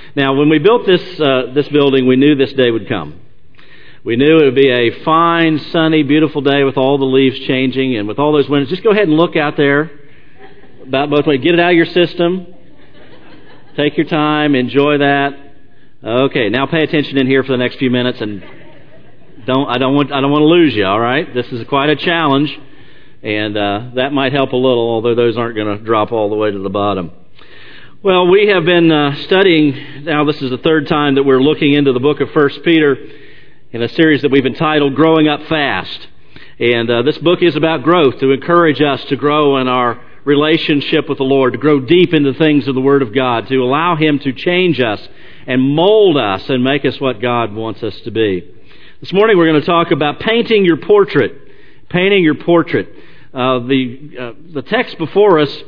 Now, when we built this building, we knew this day would come. We knew it would be a fine, sunny, beautiful day with all the leaves changing and with all those windows. Just go ahead and look out there about both ways. Get it out of your system. Take your time. Enjoy that. Okay, now pay attention in here for the next few minutes, and I don't want to lose you. All right, this is quite a challenge, and that might help a little, although those aren't going to drop all the way to the bottom. Well, we have been studying. Now, this is the third time that we're looking into the book of 1 Peter in a series that we've entitled "Growing Up Fast." And this book is about growth, to encourage us to grow in our relationship with the Lord, to grow deep into things of the Word of God, to allow Him to change us and mold us and make us what God wants us to be. This morning we're going to talk about painting your portrait. Painting your portrait. The text before us,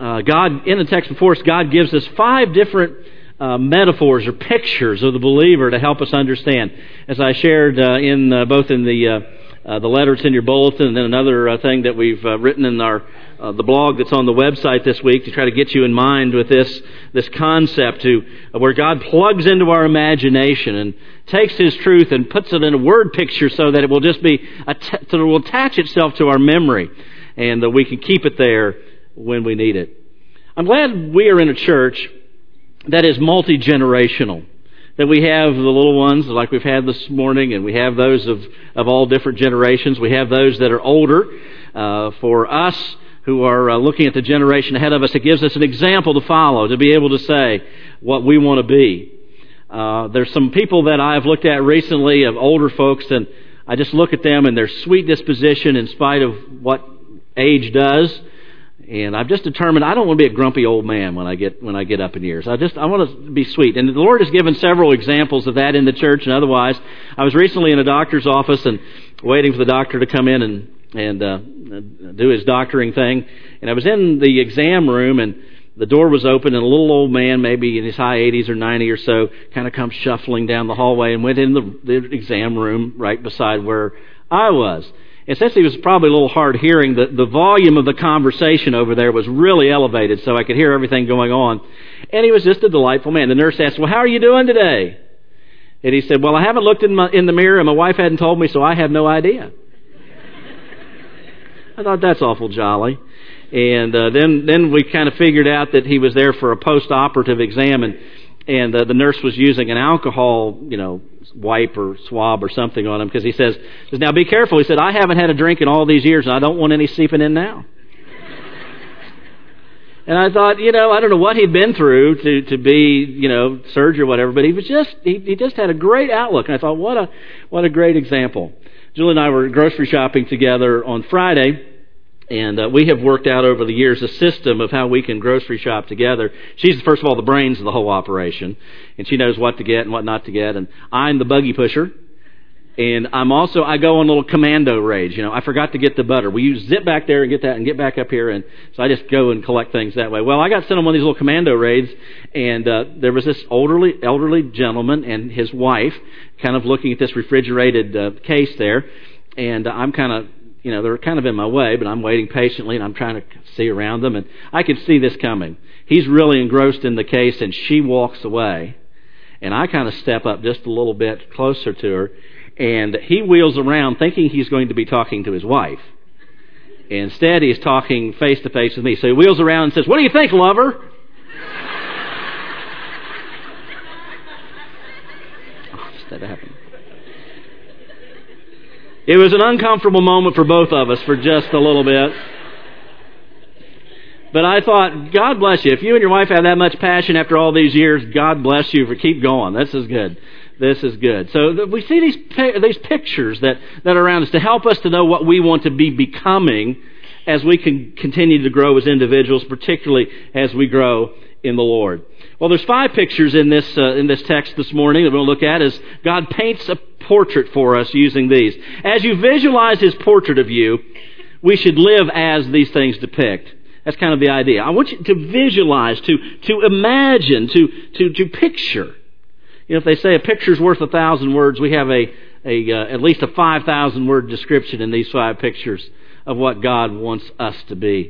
God gives us 5 different metaphors or pictures of the believer to help us understand. As I shared both in the letter that's in your bulletin, and then another thing that we've written in the blog that's on the website this week to try to get you in mind with this concept where God plugs into our imagination and takes His truth and puts it in a word picture so that it will just so it will attach itself to our memory and that we can keep it there when we need it. I'm glad we are in a church that is multi-generational. That we have the little ones like we've had this morning, and we have those of all different generations. We have those that are older. For us who are looking at the generation ahead of us, it gives us an example to follow, to be able to say what we want to be. There's some people that I've looked at recently of older folks, and I just look at them and their sweet disposition in spite of what age does. And I've just determined I don't want to be a grumpy old man when I get up in years. I want to be sweet. And the Lord has given several examples of that in the church and otherwise. I was recently in a doctor's office and waiting for the doctor to come in and do his doctoring thing. And I was in the exam room, and the door was open, and a little old man, maybe in his high 80s or 90 or so, kind of comes shuffling down the hallway and went in the exam room right beside where I was. And since he was probably a little hard hearing, the volume of the conversation over there was really elevated, so I could hear everything going on. And he was just a delightful man. The nurse asked, "Well, how are you doing today?" And he said, "Well, I haven't looked in the mirror, and my wife hadn't told me, so I have no idea." I thought, that's awful jolly. And then we kind of figured out that he was there for a post-operative exam, and the nurse was using an alcohol, wipe or swab or something on him, because he says, "Now be careful." He said, "I haven't had a drink in all these years, and I don't want any seeping in now." And I thought, I don't know what he'd been through to be, surgery or whatever, but he just had a great outlook. And I thought, what a great example. Julie and I were grocery shopping together on Friday, and we have worked out over the years a system of how we can grocery shop together. She's, first of all, the brains of the whole operation, and she knows what to get and what not to get. And I'm the buggy pusher, and I go on a little commando rage. I forgot to get the butter. Will you zip back there and get that and get back up here? And so I just go and collect things that way. Well, I got sent on one of these little commando raids, and there was this elderly gentleman and his wife kind of looking at this refrigerated case there, and I'm kind of, they're kind of in my way, but I'm waiting patiently, and I'm trying to see around them, and I could see this coming. He's really engrossed in the case, and she walks away, and I kind of step up just a little bit closer to her, and he wheels around thinking he's going to be talking to his wife. Instead, he's talking face-to-face with me. So he wheels around and says, "What do you think, lover?" That happened. It was an uncomfortable moment for both of us for just a little bit. But I thought, God bless you. If you and your wife have that much passion after all these years, God bless you for keep going. This is good. This is good. So we see these pictures that are around us to help us to know what we want to be becoming as we can continue to grow as individuals, particularly as we grow in the Lord. Well, there's 5 pictures in this text this morning that we'll look at as God paints a portrait for us using these. As you visualize His portrait of you, we should live as these things depict. That's kind of the idea. I want you to visualize, to imagine, to picture. If they say a picture's worth 1,000 words, we have at least a 5,000 word description in these 5 pictures of what God wants us to be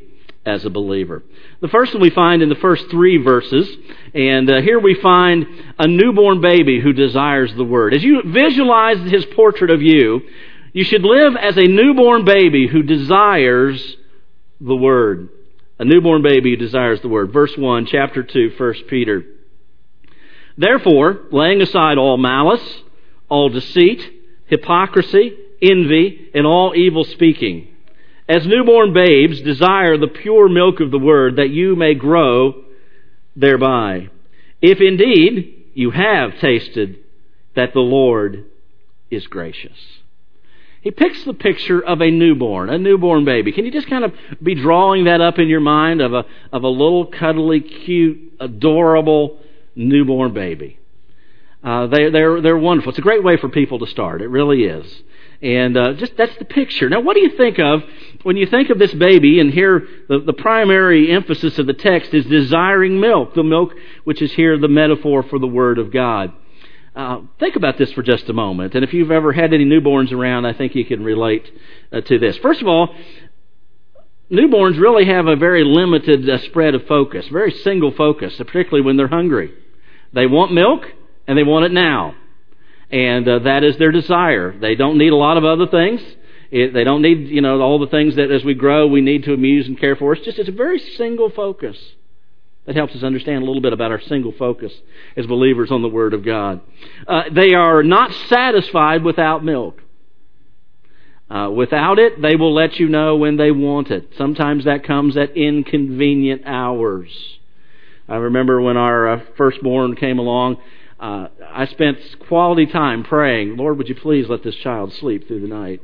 as a believer. The first one we find in the first 3 verses, and here we find a newborn baby who desires the Word. As you visualize his portrait of you, you should live as a newborn baby who desires the Word. A newborn baby who desires the Word. Verse 1, chapter 2, 1 Peter. Therefore, laying aside all malice, all deceit, hypocrisy, envy, and all evil speaking, as newborn babes, desire the pure milk of the Word, that you may grow thereby. If indeed you have tasted that the Lord is gracious. He picks the picture of a newborn baby. Can you just kind of be drawing that up in your mind of a little cuddly, cute, adorable newborn baby? They're wonderful. It's a great way for people to start. It really is. And just that's the picture. Now, what do you think of when you think of this baby? And here, the primary emphasis of the text is desiring milk, the milk which is here the metaphor for the Word of God. Think about this for just a moment. And if you've ever had any newborns around, I think you can relate to this. First of all, newborns really have a very limited spread of focus, very single focus, particularly when they're hungry. They want milk, and they want it now. And that is their desire. They don't need a lot of other things. They don't need, all the things that as we grow we need to amuse and care for. It's a very single focus. That helps us understand a little bit about our single focus as believers on the Word of God. They are not satisfied without milk. Without it, they will let you know when they want it. Sometimes that comes at inconvenient hours. I remember when our firstborn came along, I spent quality time praying, Lord, would you please let this child sleep through the night?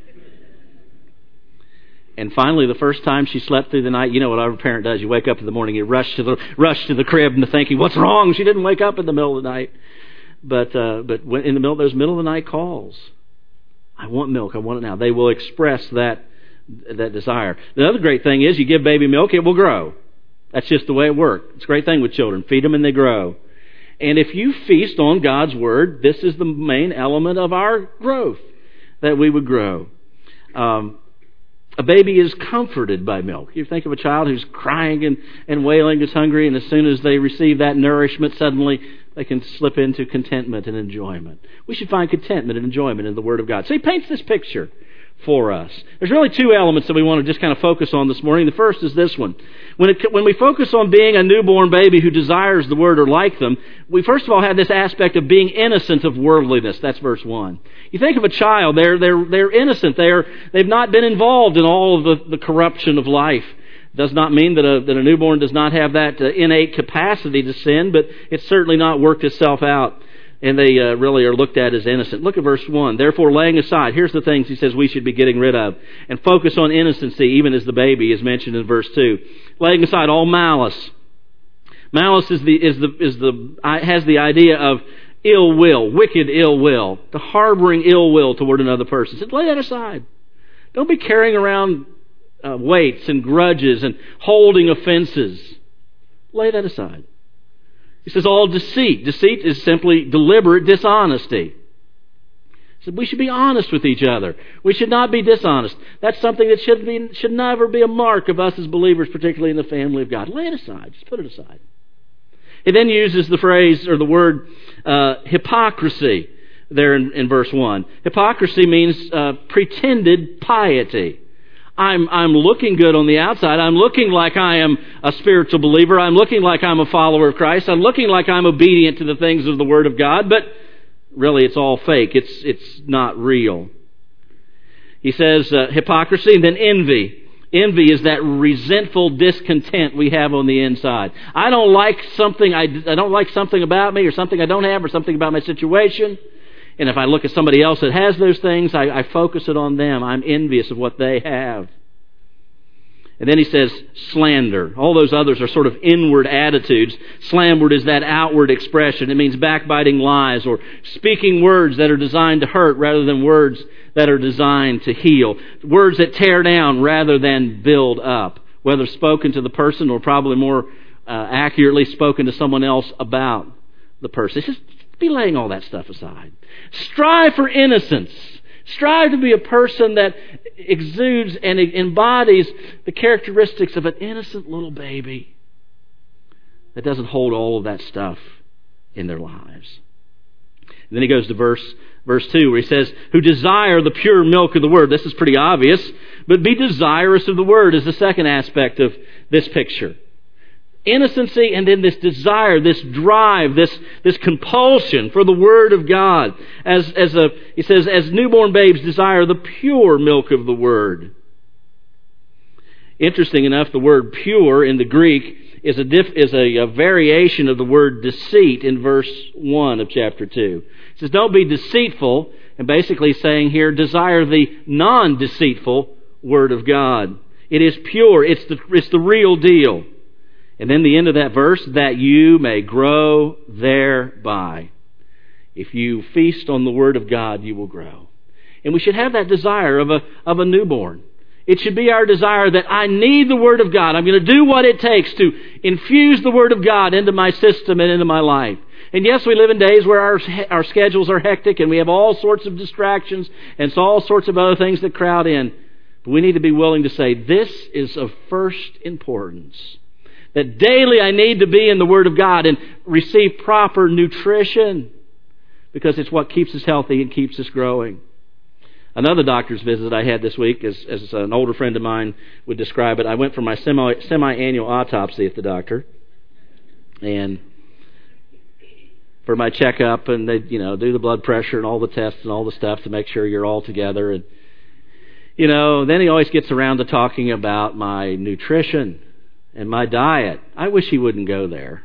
And finally, the first time she slept through the night, you know what every parent does. You wake up in the morning, you rush to the crib and thinking, what's wrong? She didn't wake up in the middle of the night. But when in those middle of the night calls, I want milk, I want it now. They will express that desire. The other great thing is you give baby milk, it will grow. That's just the way it works. It's a great thing with children. Feed them and they grow. And if you feast on God's Word, this is the main element of our growth, that we would grow. A baby is comforted by milk. You think of a child who's crying and wailing, is hungry, and as soon as they receive that nourishment, suddenly they can slip into contentment and enjoyment. We should find contentment and enjoyment in the Word of God. So he paints this picture for us. There's really 2 elements that we want to just kind of focus on this morning. The first is this one. When we focus on being a newborn baby who desires the Word or like them, we first of all have this aspect of being innocent of worldliness. That's verse 1. You think of a child, they're innocent. They've not been involved in all of the corruption of life. Does not mean that a newborn does not have that innate capacity to sin, but it's certainly not worked itself out. And they really are looked at as innocent. Look at verse 1. Therefore, laying aside, here's the things he says we should be getting rid of. And focus on innocency, even as the baby is mentioned in verse 2. Laying aside all malice. Malice has the idea of ill will, wicked ill will, the harboring ill will toward another person. He said, lay that aside. Don't be carrying around weights and grudges and holding offenses. Lay that aside. He says all deceit. Deceit is simply deliberate dishonesty. He said we should be honest with each other. We should not be dishonest. That's something that should never be a mark of us as believers, particularly in the family of God. Lay it aside. Just put it aside. He then uses the phrase or the word hypocrisy there in verse 1. Hypocrisy means pretended piety. I'm looking good on the outside. I'm looking like I am a spiritual believer. I'm looking like I'm a follower of Christ. I'm looking like I'm obedient to the things of the Word of God. But really, it's all fake. It's not real. He says hypocrisy and then envy. Envy is that resentful discontent we have on the inside. I don't like something. I don't like something about me, or something I don't have, or something about my situation. And if I look at somebody else that has those things, I focus it on them. I'm envious of what they have. And then he says slander. All those others are sort of inward attitudes. Slander is that outward expression. It means backbiting lies or speaking words that are designed to hurt rather than words that are designed to heal. Words that tear down rather than build up. Whether spoken to the person or probably more accurately spoken to someone else about the person. It's just be laying all that stuff aside. Strive for innocence. Strive to be a person that exudes and embodies the characteristics of an innocent little baby that doesn't hold all of that stuff in their lives. And then he goes to verse 2 where he says, who desire the pure milk of the Word. This is pretty obvious, but be desirous of the Word is the second aspect of this picture. Innocency and then this desire, this drive, this compulsion for the Word of God. He says, as newborn babes desire the pure milk of the Word. Interesting enough, the word pure in the Greek is a variation of the word deceit in verse 1 of chapter 2. It says, don't be deceitful, and basically saying here, desire the non-deceitful Word of God. It is pure. It's the real deal. And then the end of that verse, that you may grow thereby. If you feast on the Word of God, you will grow. And we should have that desire of a newborn. It should be our desire that I need the Word of God. I'm going to do what it takes to infuse the Word of God into my system and into my life. And yes, we live in days where our schedules are hectic and we have all sorts of distractions and so all sorts of other things that crowd in. But we need to be willing to say, this is of first importance. That daily I need to be in the Word of God and receive proper nutrition because it's what keeps us healthy and keeps us growing. Another doctor's visit I had this week, as an older friend of mine would describe it, I went for my semi-annual autopsy at the doctor. And for my checkup, and they, do the blood pressure and all the tests and all the stuff to make sure you're all together. And, then he always gets around to talking about my nutrition and my diet. I wish he wouldn't go there.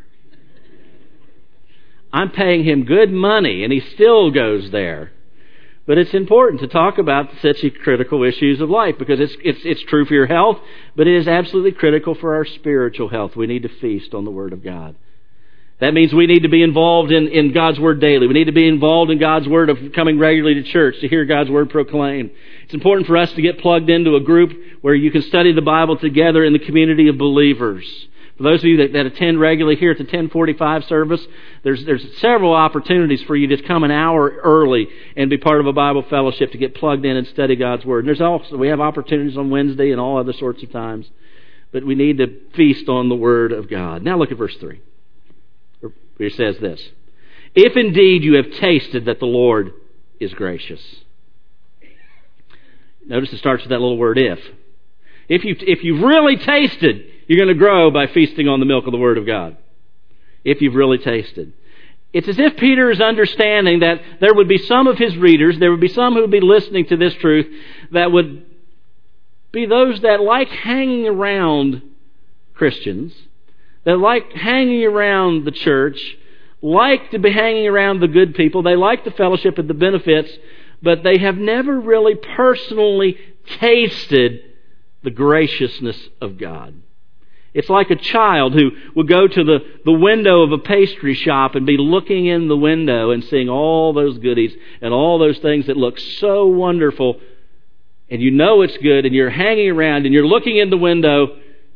I'm paying him good money, and he still goes there. But it's important to talk about such critical issues of life because it's true for your health, but it is absolutely critical for our spiritual health. We need to feast on the Word of God. That means we need to be involved in God's Word daily. We need to be involved in God's Word of coming regularly to church to hear God's Word proclaimed. It's important for us to get plugged into a group where you can study the Bible together in the community of believers. For those of you that attend regularly here at the 10:45 service, there's several opportunities for you to come an hour early and be part of a Bible fellowship to get plugged in and study God's Word. And we have opportunities on Wednesday and all other sorts of times. But we need to feast on the Word of God. Now look at verse 3. It says this, if indeed you have tasted that the Lord is gracious. Notice it starts with that little word if. If you've really tasted, you're going to grow by feasting on the milk of the Word of God. If you've really tasted. It's as if Peter is understanding that there would be some of his readers, there would be some who would be listening to this truth, that would be those that like hanging around Christians, that like hanging around the church, like to be hanging around the good people. They like the fellowship and the benefits, but they have never really personally tasted the graciousness of God. It's like a child who will go to the window of a pastry shop and be looking in the window and seeing all those goodies and all those things that look so wonderful. And you know it's good and you're hanging around and you're looking in the window.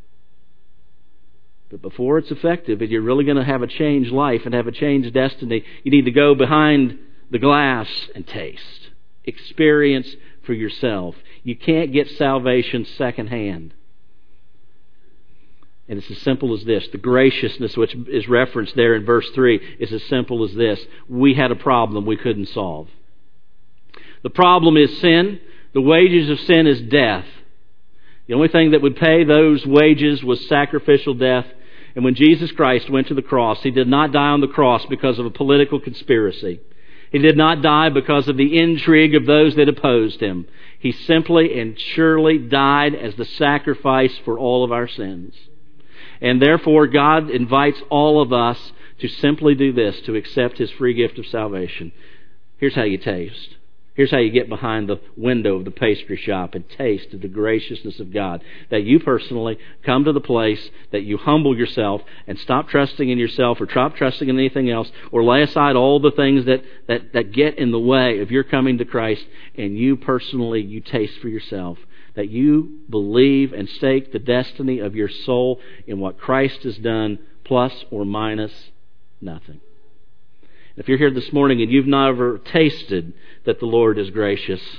But before it's effective, if you're really going to have a changed life and have a changed destiny, you need to go behind the glass and taste. Experience for yourself. You can't get salvation secondhand. And it's as simple as this. The graciousness which is referenced there in verse 3 is as simple as this. We had a problem we couldn't solve. The problem is sin. The wages of sin is death. The only thing that would pay those wages was sacrificial death. And when Jesus Christ went to the cross, He did not die on the cross because of a political conspiracy. He did not die because of the intrigue of those that opposed Him. He simply and surely died as the sacrifice for all of our sins. And therefore, God invites all of us to simply do this, to accept His free gift of salvation. Here's how you taste. Here's how you get behind the window of the pastry shop and taste the graciousness of God. That you personally come to the place that you humble yourself and stop trusting in yourself or stop trusting in anything else or lay aside all the things that get in the way of your coming to Christ, and you personally, you taste for yourself. That you believe and stake the destiny of your soul in what Christ has done, plus or minus nothing. If you're here this morning and you've never tasted that the Lord is gracious,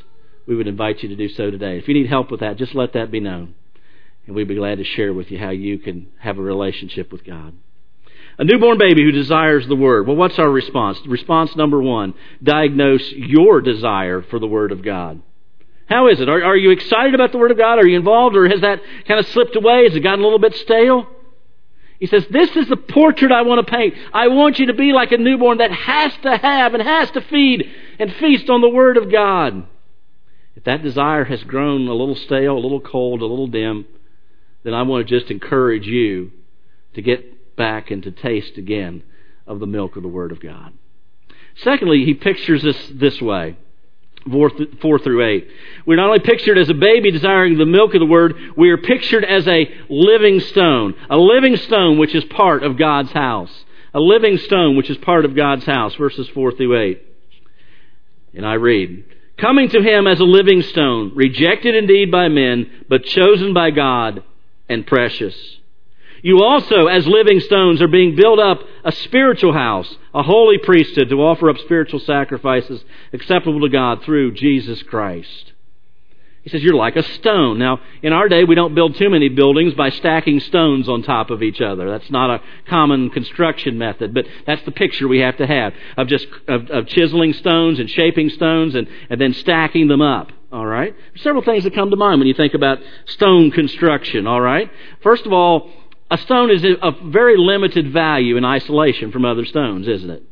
we would invite you to do so today. If you need help with that, just let that be known. And we'd be glad to share with you how you can have a relationship with God. A newborn baby who desires the Word. Well, what's our response? Response number one, diagnose your desire for the Word of God. How is it? Are you excited about the Word of God? Are you involved? Or has that kind of slipped away? Has it gotten a little bit stale? He says, this is the portrait I want to paint. I want you to be like a newborn that has to have and has to feed and feast on the Word of God. If that desire has grown a little stale, a little cold, a little dim, then I want to just encourage you to get back and to taste again of the milk of the Word of God. Secondly, he pictures this way, 4 through 8. We're not only pictured as a baby desiring the milk of the Word, we are pictured as a living stone which is part of God's house. A living stone which is part of God's house, verses 4 through 8. And I read, coming to him as a living stone, rejected indeed by men, but chosen by God and precious. You also, as living stones, are being built up a spiritual house, a holy priesthood to offer up spiritual sacrifices acceptable to God through Jesus Christ. He says, you're like a stone. Now, in our day, we don't build too many buildings by stacking stones on top of each other. That's not a common construction method, but that's the picture we have to have of chiseling stones and shaping stones and then stacking them up. All right? There's several things that come to mind when you think about stone construction. All right? First of all, a stone is of very limited value in isolation from other stones, isn't it?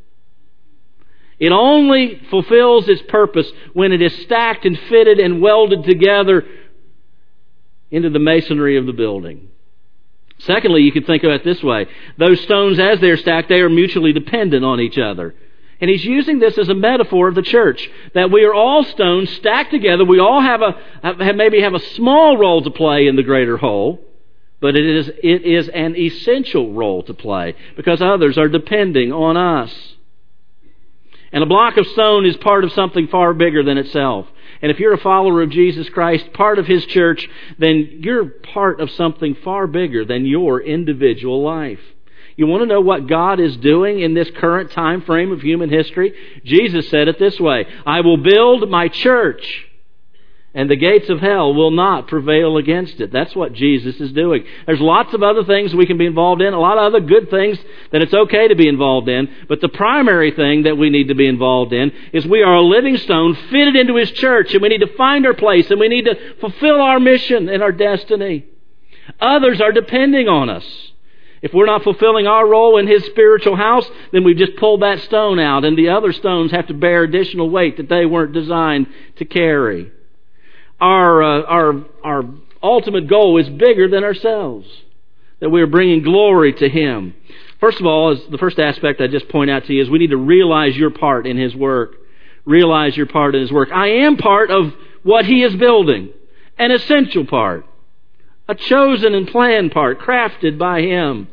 It only fulfills its purpose when it is stacked and fitted and welded together into the masonry of the building. Secondly, you could think of it this way. Those stones, as they're stacked, they are mutually dependent on each other. And he's using this as a metaphor of the church, that we are all stones stacked together. We all maybe have a small role to play in the greater whole, but it is an essential role to play because others are depending on us. And a block of stone is part of something far bigger than itself. And if you're a follower of Jesus Christ, part of His church, then you're part of something far bigger than your individual life. You want to know what God is doing in this current time frame of human history? Jesus said it this way, I will build my church, and the gates of hell will not prevail against it. That's what Jesus is doing. There's lots of other things we can be involved in, a lot of other good things that it's okay to be involved in, but the primary thing that we need to be involved in is we are a living stone fitted into His church, and we need to find our place, and we need to fulfill our mission and our destiny. Others are depending on us. If we're not fulfilling our role in His spiritual house, then we've just pulled that stone out, and the other stones have to bear additional weight that they weren't designed to carry. Our ultimate goal is bigger than ourselves, that we are bringing glory to Him. First of all, the first aspect I just point out to you is we need to realize your part in His work. Realize your part in His work. I am part of what He is building, an essential part, a chosen and planned part, crafted by Him.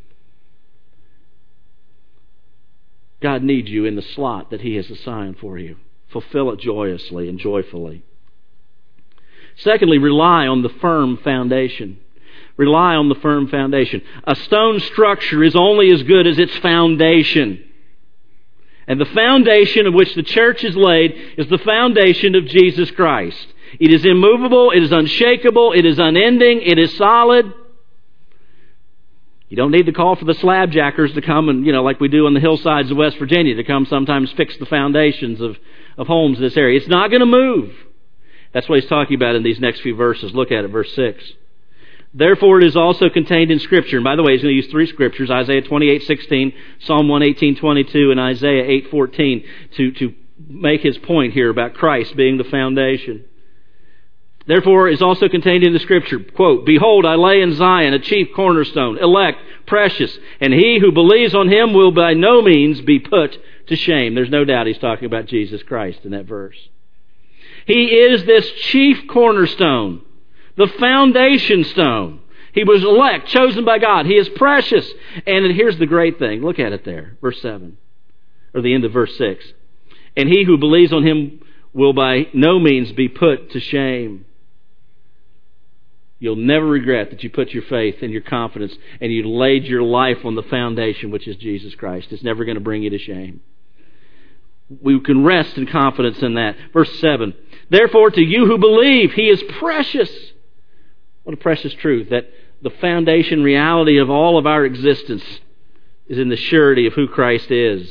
God needs you in the slot that He has assigned for you. Fulfill it joyously and joyfully. Secondly, rely on the firm foundation. Rely on the firm foundation. A stone structure is only as good as its foundation. And the foundation of which the church is laid is the foundation of Jesus Christ. It is immovable, it is unshakable, it is unending, it is solid. You don't need to call for the slab jackers to come and, like we do on the hillsides of West Virginia, to come sometimes fix the foundations of homes in this area. It's not going to move. That's what he's talking about in these next few verses. Look at it, verse 6. Therefore it is also contained in Scripture. And by the way, he's going to use three Scriptures, Isaiah 28:16, Psalm 118:22, and Isaiah 8:14, to make his point here about Christ being the foundation. Therefore is also contained in the Scripture, quote, Behold, I lay in Zion a chief cornerstone, elect, precious, and he who believes on Him will by no means be put to shame. There's no doubt he's talking about Jesus Christ in that verse. He is this chief cornerstone, the foundation stone. He was elect, chosen by God. He is precious. And here's the great thing. Look at it there, verse 7, or the end of verse 6. And he who believes on Him will by no means be put to shame. You'll never regret that you put your faith and your confidence and you laid your life on the foundation, which is Jesus Christ. It's never going to bring you to shame. We can rest in confidence in that. Verse 7, Therefore, to you who believe, He is precious. What a precious truth, that the foundation reality of all of our existence is in the surety of who Christ is.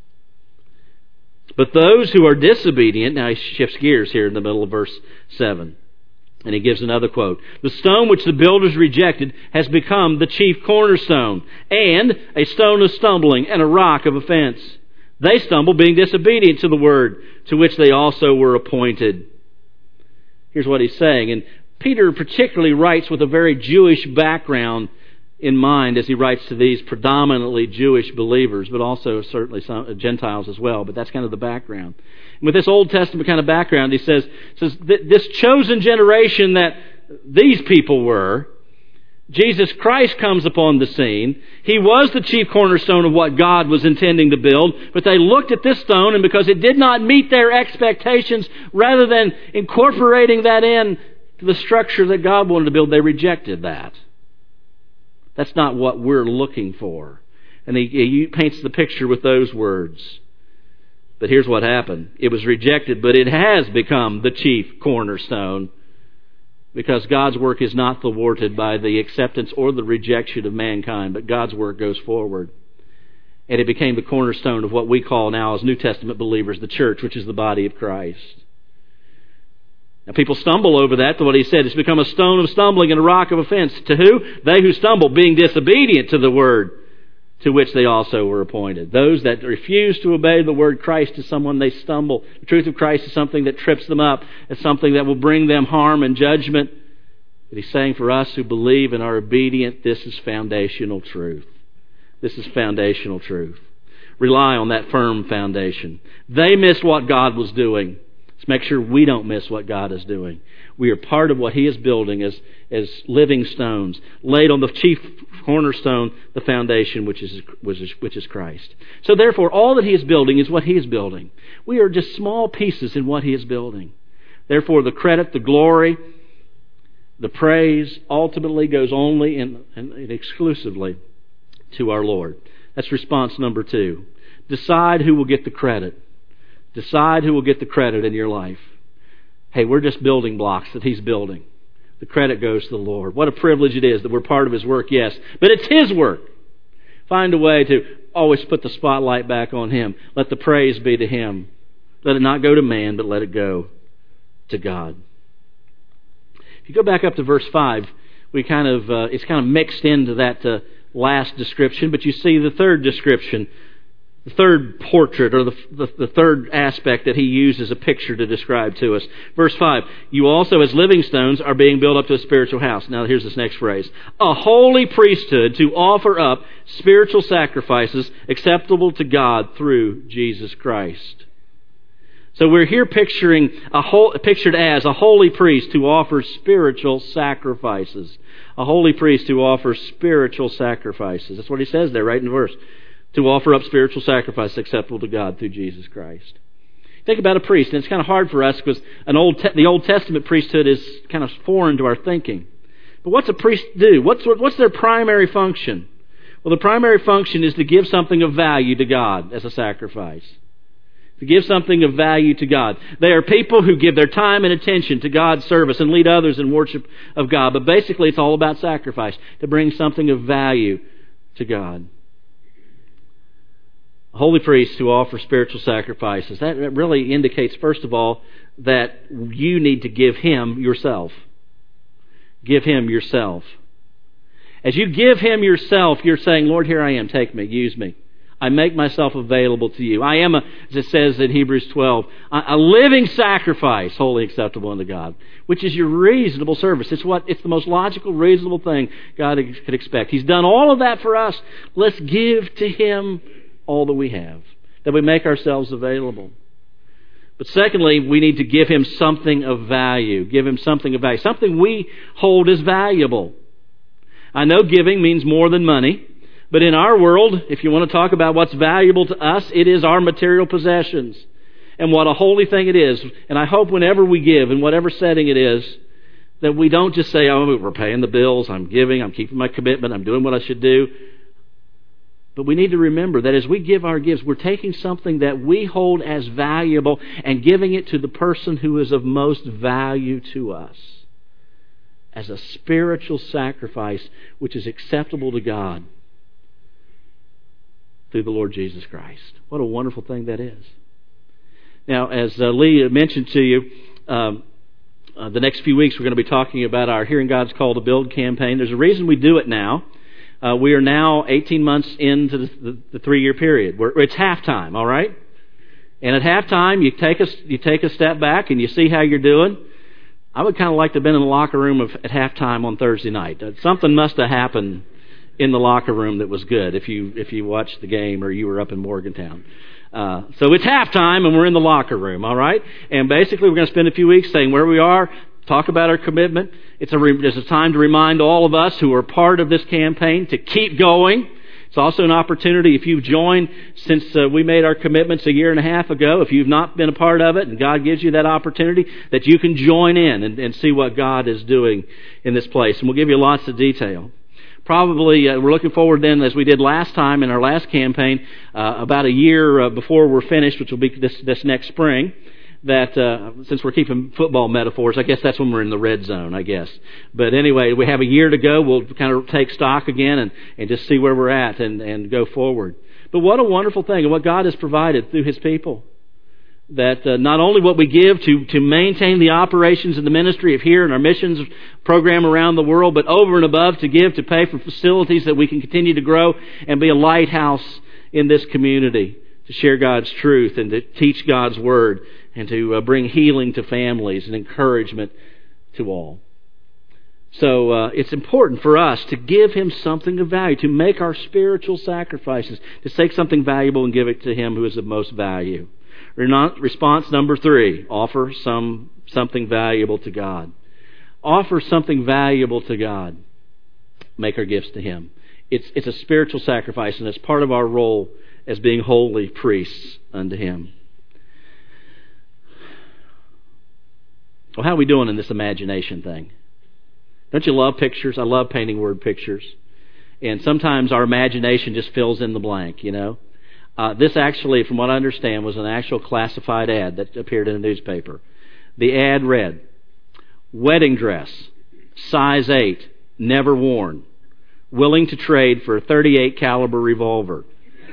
But those who are disobedient, now he shifts gears here in the middle of verse 7. And he gives another quote. The stone which the builders rejected has become the chief cornerstone, and a stone of stumbling and a rock of offense. They stumble, being disobedient to the word, to which they also were appointed. Here's what he's saying. And Peter particularly writes with a very Jewish background in mind as he writes to these predominantly Jewish believers, but also certainly some Gentiles as well. But that's kind of the background. And with this Old Testament kind of background, he says this chosen generation that these people were, Jesus Christ comes upon the scene. He was the chief cornerstone of what God was intending to build, but they looked at this stone, and because it did not meet their expectations, rather than incorporating that in to the structure that God wanted to build, they rejected that. That's not what we're looking for. And he paints the picture with those words. But here's what happened. It was rejected, but it has become the chief cornerstone, because God's work is not thwarted by the acceptance or the rejection of mankind, but God's work goes forward. And it became the cornerstone of what we call now as New Testament believers the church, which is the body of Christ. Now people stumble over that, to what he said. It's become a stone of stumbling and a rock of offense. To who? They who stumble, being disobedient to the word, to which they also were appointed. Those that refuse to obey the word Christ is someone they stumble. The truth of Christ is something that trips them up. It's something that will bring them harm and judgment. But he's saying for us who believe and are obedient, this is foundational truth. This is foundational truth. Rely on that firm foundation. They missed what God was doing. Let's make sure we don't miss what God is doing. We are part of what He is building as living stones, laid on the chief cornerstone, the foundation, which is Christ. So therefore, all that He is building is what He is building. We are just small pieces in what He is building. Therefore, the credit, the glory, the praise ultimately goes only and exclusively to our Lord. That's response number 2. Decide who will get the credit. Decide who will get the credit in your life. Hey, we're just building blocks that He's building. The credit goes to the Lord. What a privilege it is that we're part of His work, yes. But it's His work. Find a way to always put the spotlight back on Him. Let the praise be to Him. Let it not go to man, but let it go to God. If you go back up to verse 5, it's kind of mixed into that last description, but you see the third description, the third portrait, or the third aspect that he uses a picture to describe to us. Verse 5, you also as living stones are being built up to a spiritual house. Now here's this next phrase. A holy priesthood to offer up spiritual sacrifices acceptable to God through Jesus Christ. So we're here pictured as a holy priest who offers spiritual sacrifices. A holy priest who offers spiritual sacrifices. That's what he says there right in the verse. To offer up spiritual sacrifice acceptable to God through Jesus Christ. Think about a priest, and it's kind of hard for us because the Old Testament priesthood is kind of foreign to our thinking. But what's a priest do? What's their primary function? Well, the primary function is to give something of value to God as a sacrifice. To give something of value to God. They are people who give their time and attention to God's service and lead others in worship of God. But basically it's all about sacrifice, to bring something of value to God. A holy priest who offers spiritual sacrifices. That really indicates, first of all, that you need to give Him yourself. Give Him yourself. As you give Him yourself, you're saying, Lord, here I am, take me, use me. I make myself available to you. I am, as it says in Hebrews 12, a living sacrifice, wholly acceptable unto God, which is your reasonable service. It's the most logical, reasonable thing God could expect. He's done all of that for us. Let's give to Him all that we have, that we make ourselves available. But secondly, we need to give Him something of value. Give Him something of value. Something we hold as valuable. I know giving means more than money. But in our world, if you want to talk about what's valuable to us, it is our material possessions. And what a holy thing it is. And I hope whenever we give, in whatever setting it is, that we don't just say, oh, we're paying the bills, I'm giving, I'm keeping my commitment, I'm doing what I should do. But we need to remember that as we give our gifts, we're taking something that we hold as valuable and giving it to the person who is of most value to us as a spiritual sacrifice which is acceptable to God through the Lord Jesus Christ. What a wonderful thing that is. Now, as Lee mentioned to you, the next few weeks we're going to be talking about our Hearing God's Call to Build campaign. There's a reason we do it now. We are now 18 months into the 3-year period. It's halftime, all right? And at halftime, you take a step back and you see how you're doing. I would kind of like to have been in the locker room at halftime on Thursday night. Something must have happened in the locker room that was good if you watched the game or you were up in Morgantown. So it's halftime and we're in the locker room, all right? And basically we're going to spend a few weeks saying where we are, talk about our commitment. It's a time to remind all of us who are part of this campaign to keep going. It's also an opportunity, if you've joined since we made our commitments a year and a half ago, if you've not been a part of it and God gives you that opportunity, that you can join in and see what God is doing in this place. And we'll give you lots of detail. Probably we're looking forward then, as we did last time in our last campaign, about a year before we're finished, which will be this next spring, that since we're keeping football metaphors, I guess that's when we're in the red zone, I guess. But anyway, we have a year to go. We'll kind of take stock again and just see where we're at and go forward. But what a wonderful thing, and what God has provided through His people. That not only what we give to maintain the operations of the ministry of here and our missions program around the world, but over and above to give to pay for facilities that we can continue to grow and be a lighthouse in this community, to share God's truth and to teach God's Word and to bring healing to families and encouragement to all. So it's important for us to give Him something of value, to make our spiritual sacrifices, to take something valuable and give it to Him who is of most value. Response number 3, offer something valuable to God. Offer something valuable to God. Make our gifts to Him. It's a spiritual sacrifice, and it's part of our role as being holy priests unto Him. Well, how are we doing in this imagination thing? Don't you love pictures? I love painting word pictures. And sometimes our imagination just fills in the blank, you know. This actually, from what I understand, was an actual classified ad that appeared in a newspaper. The ad read, wedding dress, size 8, never worn, willing to trade for a .38 caliber revolver.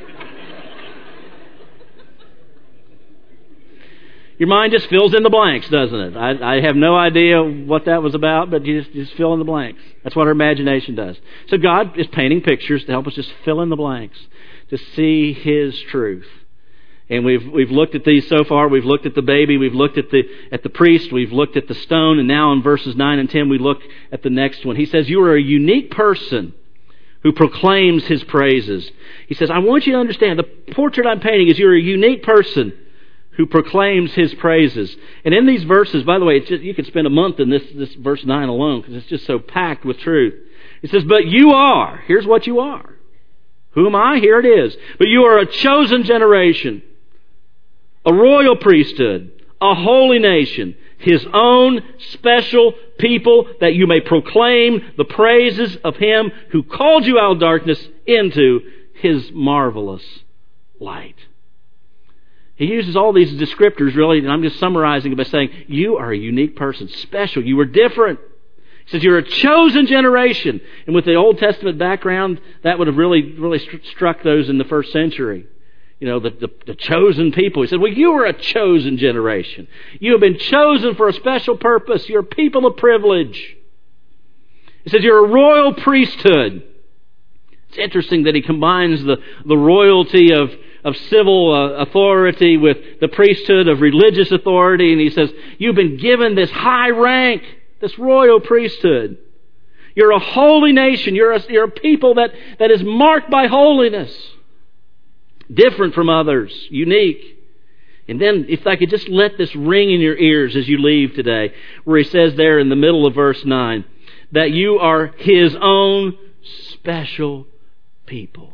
Your mind just fills in the blanks, doesn't it? I have no idea what that was about, but you just fill in the blanks. That's what our imagination does. So God is painting pictures to help us just fill in the blanks, to see His truth. And we've looked at these so far. We've looked at the baby. We've looked at the priest. We've looked at the stone. And now in verses 9 and 10, we look at the next one. He says, you are a unique person who proclaims His praises. He says, I want you to understand, the portrait I'm painting is you're a unique person who proclaims His praises. And in these verses, by the way, you could spend a month in this verse 9 alone because it's just so packed with truth. It says, but you are. Here's what you are. Who am I? Here it is. But you are a chosen generation, a royal priesthood, a holy nation, His own special people, that you may proclaim the praises of Him who called you out of darkness into His marvelous light. He uses all these descriptors, really, and I'm just summarizing it by saying, you are a unique person, special. You were different. He says you're a chosen generation. And with the Old Testament background, that would have really struck those in the first century. You know, the chosen people. He said, well, you are a chosen generation. You have been chosen for a special purpose. You're people of privilege. He says you're a royal priesthood. It's interesting that he combines the royalty of civil authority with the priesthood of religious authority. And he says, you've been given this high rank, this royal priesthood. You're a holy nation. You're a people that is marked by holiness. Different from others. Unique. And then, if I could just let this ring in your ears as you leave today, where he says there in the middle of verse 9, that you are His own special people.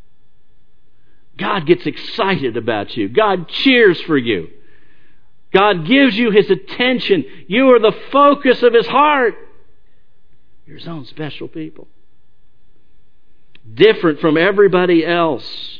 God gets excited about you. God cheers for you. God gives you His attention. You are the focus of His heart. You're His own special people. different from everybody else.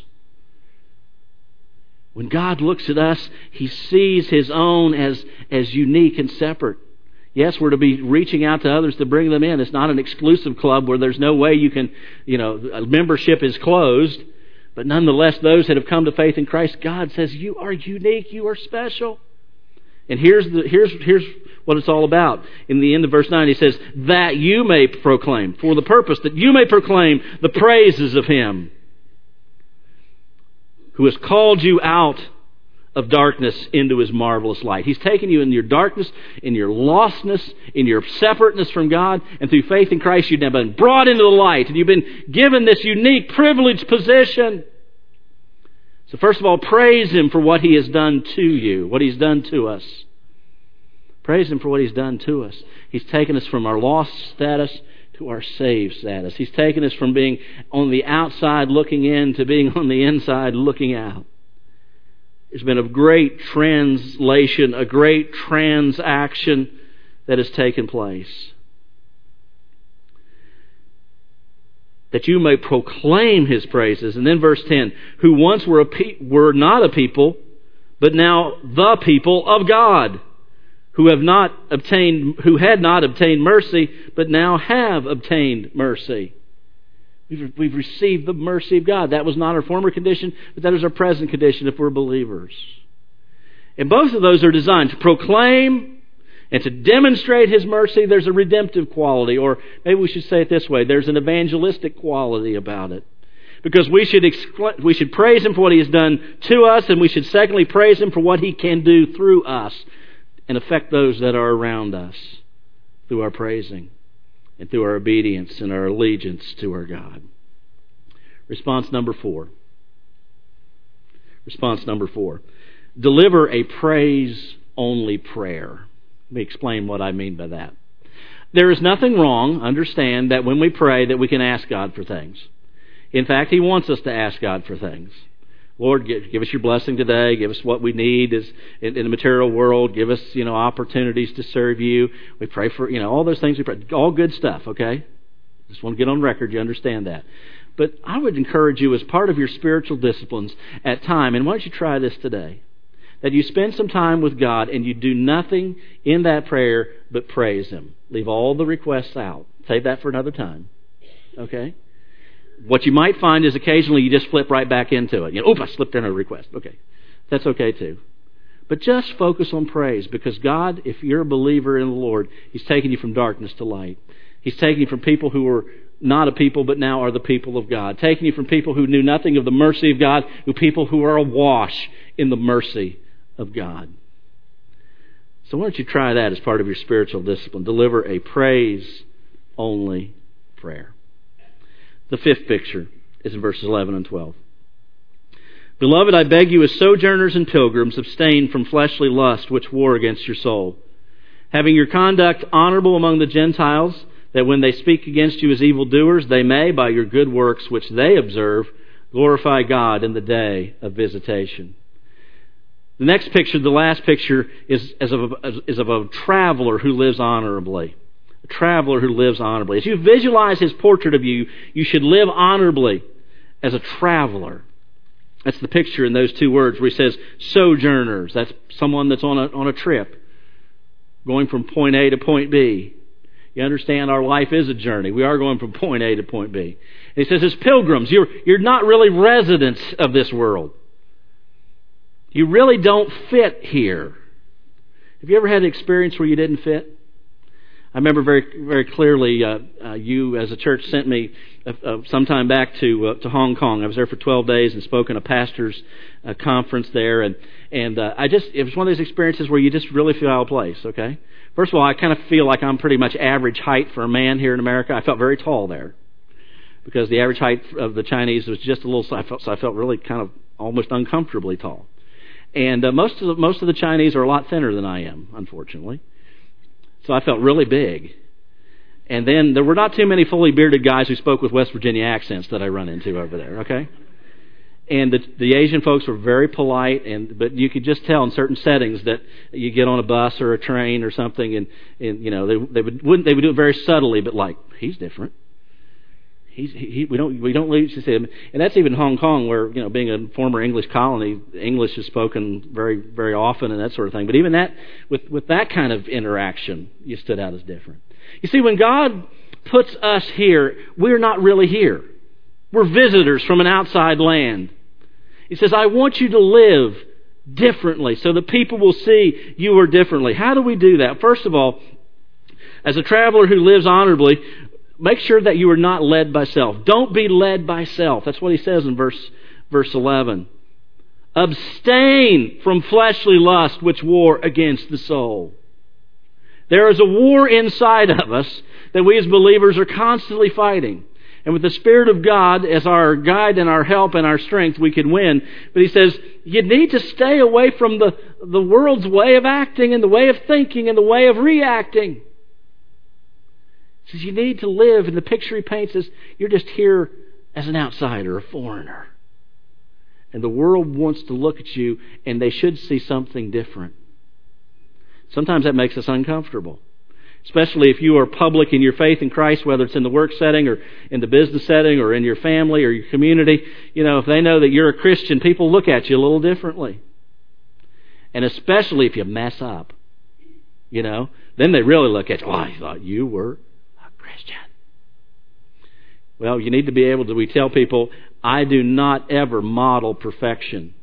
When God looks at us, He sees His own as unique and separate. Yes, we're to be reaching out to others to bring them in. It's not an exclusive club where there's no way you can, membership is closed. But nonetheless, those that have come to faith in Christ, God says, you are unique, you are special. And here's what it's all about. In the end of verse 9, He says, that you may proclaim, for the purpose that you may proclaim the praises of Him who has called you out of darkness into His marvelous light. He's taken you in your darkness, in your lostness, in your separateness from God, and through faith in Christ you've now been brought into the light, and you've been given this unique, privileged position. So first of all, praise Him for what He has done to you, what He's done to us. Praise Him for what He's done to us. He's taken us from our lost status to our saved status. He's taken us from being on the outside looking in to being on the inside looking out. There's been a great translation, a great transaction that has taken place. That you may proclaim His praises. And then verse 10, who once were not a people, but now the people of God, who had not obtained mercy, but now have obtained mercy. We've received the mercy of God. That was not our former condition, but that is our present condition if we're believers. And both of those are designed to proclaim and to demonstrate His mercy. There's a redemptive quality, or maybe we should say it this way, there's an evangelistic quality about it. Because we should praise Him for what He has done to us, and we should secondly praise Him for what He can do through us and affect those that are around us through our praising and through our obedience and our allegiance to our God. Response number 4. Deliver a praise-only prayer. Let me explain what I mean by that. There is nothing wrong, understand, that when we pray that we can ask God for things. In fact, He wants us to ask God for things. Lord, give us your blessing today. Give us what we need in the material world. Give us, opportunities to serve you. We pray for, all those things. We pray. All good stuff, okay? Just want to get on record. You understand that. But I would encourage you as part of your spiritual disciplines at time, and why don't you try this today, that you spend some time with God and you do nothing in that prayer but praise Him. Leave all the requests out. Save that for another time, okay? What you might find is occasionally you just flip right back into it. I slipped in a request. Okay, that's okay too. But just focus on praise, because God, if you're a believer in the Lord, He's taking you from darkness to light. He's taking you from people who were not a people but now are the people of God. Taking you from people who knew nothing of the mercy of God to people who are awash in the mercy of God. So why don't you try that as part of your spiritual discipline? Deliver a praise-only prayer. The fifth picture is in verses 11 and 12. Beloved, I beg you as sojourners and pilgrims, abstain from fleshly lust which war against your soul, having your conduct honorable among the Gentiles, that when they speak against you as evildoers, they may, by your good works which they observe, glorify God in the day of visitation. The next picture, the last picture, is of a traveler who lives honorably. A traveler who lives honorably. As you visualize his portrait of you, you should live honorably as a traveler. That's the picture in those two words where he says sojourners. That's someone that's on a trip, going from point A to point B. You understand our life is a journey. We are going from point A to point B. And he says as pilgrims, you're not really residents of this world. You really don't fit here. Have you ever had an experience where you didn't fit? I remember very, very clearly you as a church sent me some time back to Hong Kong. I was there for 12 days and spoke in a pastor's conference there. And it was one of those experiences where you just really feel out of place, okay? First of all, I kind of feel like I'm pretty much average height for a man here in America. I felt very tall there because the average height of the Chinese was just a little, so I felt really kind of almost uncomfortably tall. And most of the Chinese are a lot thinner than I am, unfortunately. So I felt really big. And then there were not too many fully bearded guys who spoke with West Virginia accents that I run into over there, okay? And the Asian folks were very polite, but you could just tell in certain settings that you get on a bus or a train or something, and they would do it very subtly, but like, he's different. We don't lose him, and that's even Hong Kong, where being a former English colony, English is spoken very, very often and that sort of thing. But even that, with that kind of interaction, you stood out as different. You see, when God puts us here, we're not really here. We're visitors from an outside land. He says, I want you to live differently so that people will see you are differently. How do we do that? First of all, as a traveler who lives honorably, make sure that you are not led by self. Don't be led by self. That's what he says in verse 11. Abstain from fleshly lust which war against the soul. There is a war inside of us that we as believers are constantly fighting. And with the Spirit of God as our guide and our help and our strength, we can win. But he says, you need to stay away from the world's way of acting and the way of thinking and the way of reacting. He says you need to live, and the picture he paints is you're just here as an outsider, a foreigner. And the world wants to look at you, and they should see something different. Sometimes that makes us uncomfortable. Especially if you are public in your faith in Christ, whether it's in the work setting or in the business setting or in your family or your community. If they know that you're a Christian, people look at you a little differently. And especially if you mess up, then they really look at you. Oh, I thought you were a Christian. Well, you need to be able to, we tell people, I do not ever model perfection.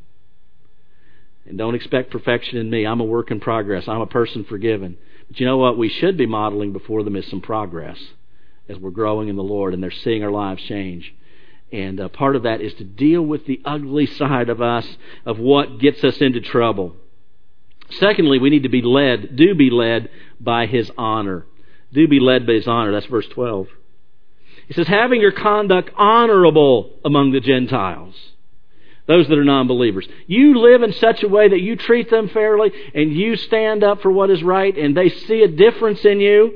And don't expect perfection in me. I'm a work in progress. I'm a person forgiven. But you know what we should be modeling before them is some progress as we're growing in the Lord and they're seeing our lives change. And part of that is to deal with the ugly side of us, of what gets us into trouble. Secondly, we need to be led by His honor. Do be led by His honor. That's verse 12. He says, having your conduct honorable among the Gentiles. Those that are non-believers. You live in such a way that you treat them fairly and you stand up for what is right and they see a difference in you.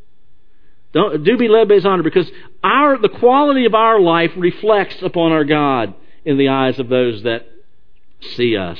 Do be led by His honor, because the quality of our life reflects upon our God in the eyes of those that see us.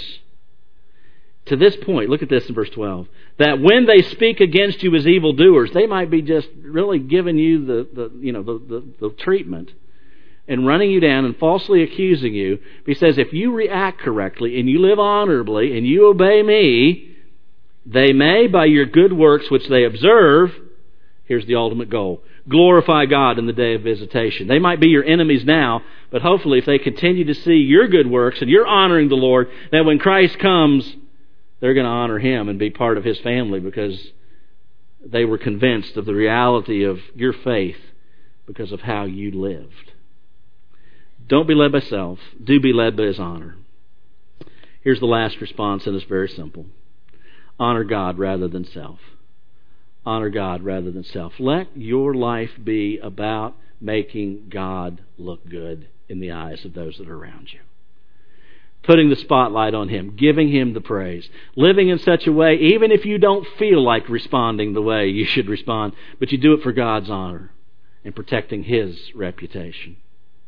To this point, look at this in verse 12. That when they speak against you as evildoers, they might be just really giving you the treatment and running you down and falsely accusing you. But he says, if you react correctly and you live honorably and you obey me, they may, by your good works which they observe, here's the ultimate goal, glorify God in the day of visitation. They might be your enemies now, but hopefully if they continue to see your good works and you're honoring the Lord, that when Christ comes, they're going to honor Him and be part of His family because they were convinced of the reality of your faith because of how you lived. Don't be led by self. Do be led by His honor. Here's the last response, and it's very simple. Honor God rather than self. Honor God rather than self. Let your life be about making God look good in the eyes of those that are around you. Putting the spotlight on Him, giving Him the praise, living in such a way, even if you don't feel like responding the way you should respond, but you do it for God's honor and protecting His reputation.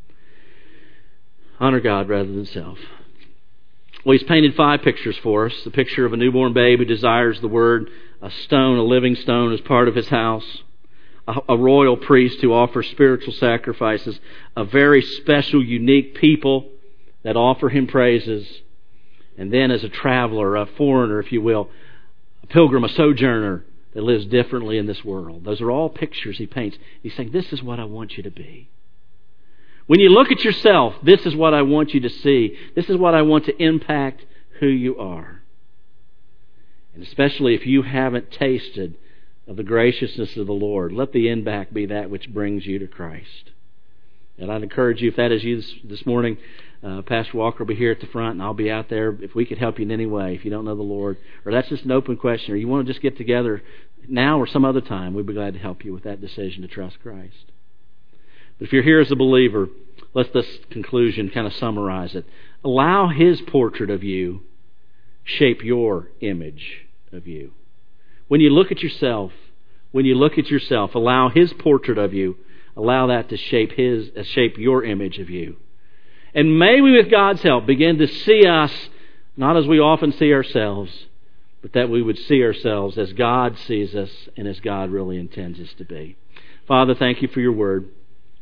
Honor God rather than self. Well, he's painted 5 pictures for us. The picture of a newborn babe who desires the Word, a stone, a living stone as part of his house, a royal priest who offers spiritual sacrifices, a very special, unique people that offer Him praises, and then as a traveler, a foreigner, if you will, a pilgrim, a sojourner that lives differently in this world. Those are all pictures he paints. He's saying, this is what I want you to be. When you look at yourself, this is what I want you to see. This is what I want to impact who you are. And especially if you haven't tasted of the graciousness of the Lord, let the end back be that which brings you to Christ. And I'd encourage you, if that is you this morning, Pastor Walker will be here at the front, and I'll be out there if we could help you in any way, if you don't know the Lord. Or that's just an open question, or you want to just get together now or some other time, we'd be glad to help you with that decision to trust Christ. But if you're here as a believer, let this conclusion kind of summarize it. Allow His portrait of you shape your image of you. When you look at yourself, allow His portrait of you, allow that to shape your image of you. And may we, with God's help, begin to see us, not as we often see ourselves, but that we would see ourselves as God sees us and as God really intends us to be. Father, thank You for Your Word.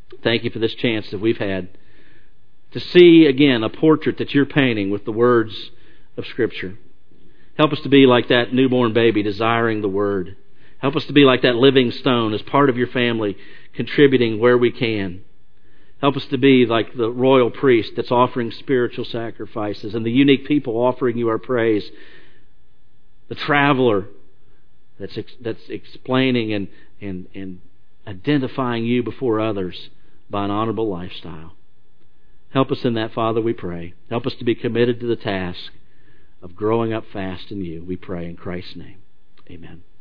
Thank you for this chance that we've had to see again a portrait that you're painting with the words of Scripture. Help us to be like that newborn baby desiring the Word. Help us to be like that living stone as part of your family, contributing where we can. Help us to be like the royal priest that's offering spiritual sacrifices and the unique people offering you our praise. The traveler that's explaining and identifying you before others by an honorable lifestyle. Help us in that, Father, we pray. Help us to be committed to the task of growing up fast in you, we pray in Christ's name. Amen.